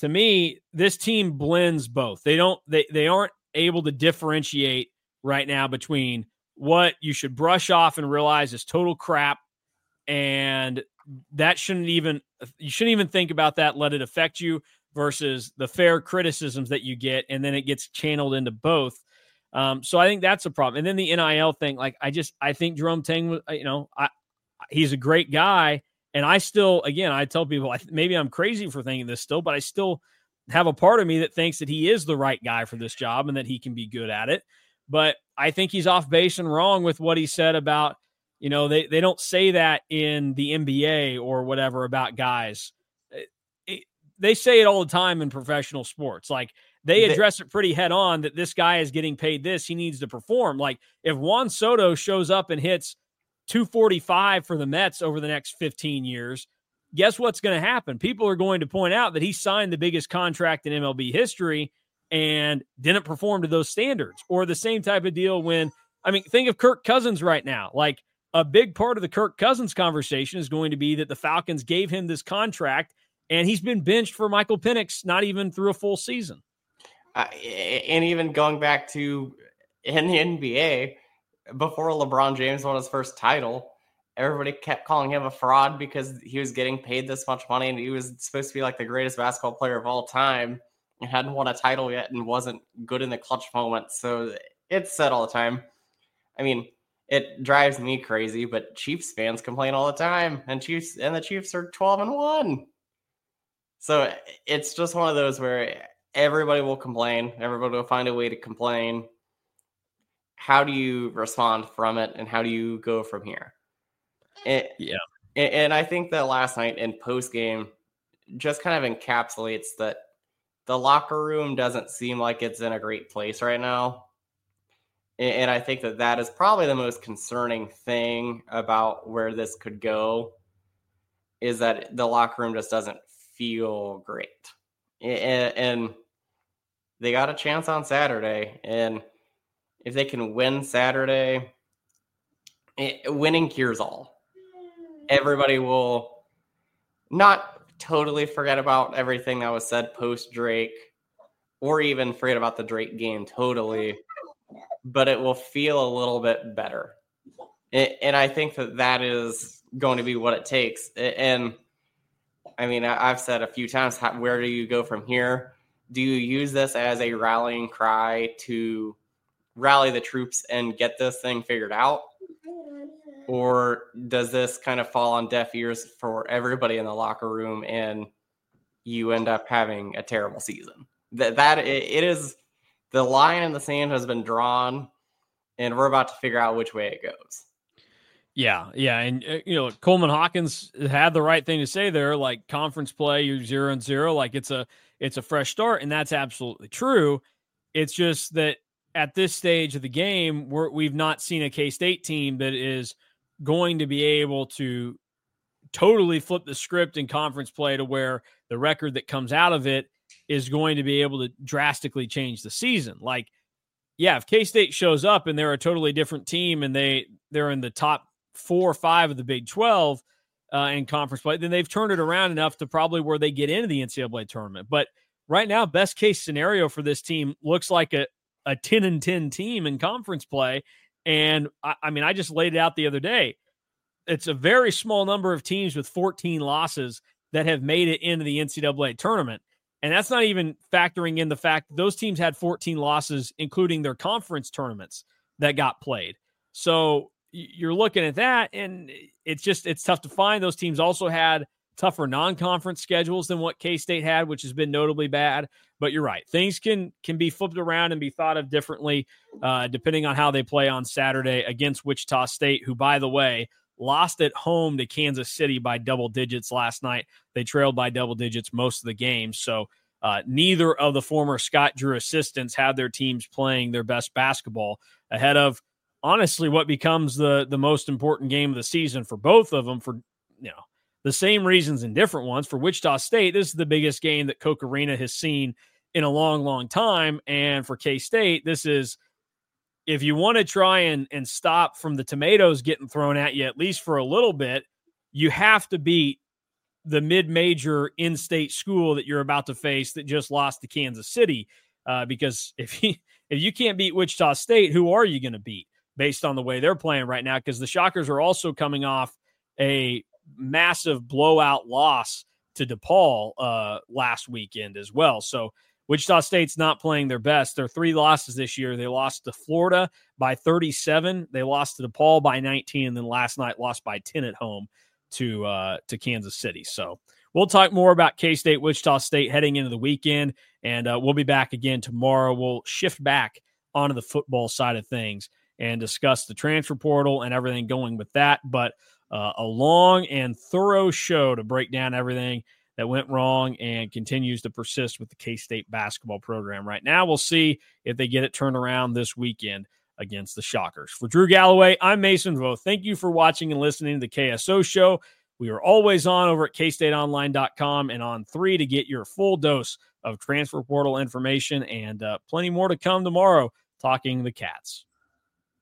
S1: to me, this team blends both. They aren't able to differentiate right now between what you should brush off and realize is total crap, and that you shouldn't even think about that, let it affect you, versus the fair criticisms that you get, and then it gets channeled into both. So I think that's a problem. And then the NIL thing, like I think Jerome Tang was, he's a great guy. And I still, again, I tell people, maybe I'm crazy for thinking this still, but I still have a part of me that thinks that he is the right guy for this job and that he can be good at it. But I think he's off base and wrong with what he said about, they don't say that in the NBA or whatever about guys. They say it all the time in professional sports. Like, they address it pretty head on that this guy is getting paid this, he needs to perform. Like, if Juan Soto shows up and hits 245 for the Mets over the next 15 years, guess what's going to happen? People are going to point out that he signed the biggest contract in MLB history and didn't perform to those standards. Or the same type of deal think of Kirk Cousins right now. Like, a big part of the Kirk Cousins conversation is going to be that the Falcons gave him this contract and he's been benched for Michael Penix, not even through a full season.
S2: And even going back to in the NBA, before LeBron James won his first title, everybody kept calling him a fraud because he was getting paid this much money and he was supposed to be like the greatest basketball player of all time and hadn't won a title yet and wasn't good in the clutch moments. So it's said all the time. I mean, it drives me crazy, but Chiefs fans complain all the time, and the Chiefs are 12-1. So it's just one of those where everybody will complain. Everybody will find a way to complain. How do you respond from it, and how do you go from here? And I think that last night in post-game just kind of encapsulates that the locker room doesn't seem like it's in a great place right now. And I think that is probably the most concerning thing about where this could go, is that the locker room just doesn't feel great. And they got a chance on Saturday, and if they can win Saturday, winning cures all. Everybody will not totally forget about everything that was said post-Drake, or even forget about the Drake game totally, but it will feel a little bit better. And I think that is going to be what it takes. And I mean, I've said a few times, where do you go from here? Do you use this as a rallying cry to rally the troops and get this thing figured out? Or does this kind of fall on deaf ears for everybody in the locker room and you end up having a terrible season? It is, the line in the sand has been drawn, and we're about to figure out which way it goes.
S1: Yeah. And, Coleman Hawkins had the right thing to say there, like, conference play, you're 0-0, like it's a fresh start. And that's absolutely true. It's just that at this stage of the game, we've not seen a K-State team that is going to be able to totally flip the script in conference play to where the record that comes out of it is going to be able to drastically change the season. Like, yeah, if K-State shows up and they're a totally different team and they're in the top 4 or 5 of the Big 12 in conference play, then they've turned it around enough to probably where they get into the NCAA tournament. But right now, best case scenario for this team looks like a 10-10 team in conference play. And I just laid it out the other day. It's a very small number of teams with 14 losses that have made it into the NCAA tournament. And that's not even factoring in the fact that those teams had 14 losses, including their conference tournaments that got played. So you're looking at that, and it's tough to find. Those teams also had tougher non-conference schedules than what K-State had, which has been notably bad. But you're right. Things can be flipped around and be thought of differently depending on how they play on Saturday against Wichita State, who, by the way, lost at home to Kansas City by double digits last night. They trailed by double digits most of the game. So neither of the former Scott Drew assistants had their teams playing their best basketball ahead of, honestly, what becomes the most important game of the season for both of them, for the same reasons and different ones. For Wichita State, this is the biggest game that Koch Arena has seen in a long, long time. And for K-State, this is, if you want to try and stop from the tomatoes getting thrown at you, at least for a little bit, you have to beat the mid-major in-state school that you're about to face that just lost to Kansas City. Because if you can't beat Wichita State, who are you going to beat based on the way they're playing right now? Because the Shockers are also coming off a massive blowout loss to DePaul last weekend as well. So Wichita State's not playing their best. Their 3 losses this year, they lost to Florida by 37. They lost to DePaul by 19. And then last night lost by 10 at home to Kansas City. So we'll talk more about K-State, Wichita State heading into the weekend. And we'll be back again tomorrow. We'll shift back onto the football side of things and discuss the transfer portal and everything going with that. But a long and thorough show to break down everything that went wrong and continues to persist with the K-State basketball program right now. We'll see if they get it turned around this weekend against the Shockers. For Drew Galloway, I'm Mason Voth. Thank you for watching and listening to the KSO Show. We are always on over at kstateonline.com and on 3 to get your full dose of transfer portal information, and plenty more to come tomorrow talking the Cats.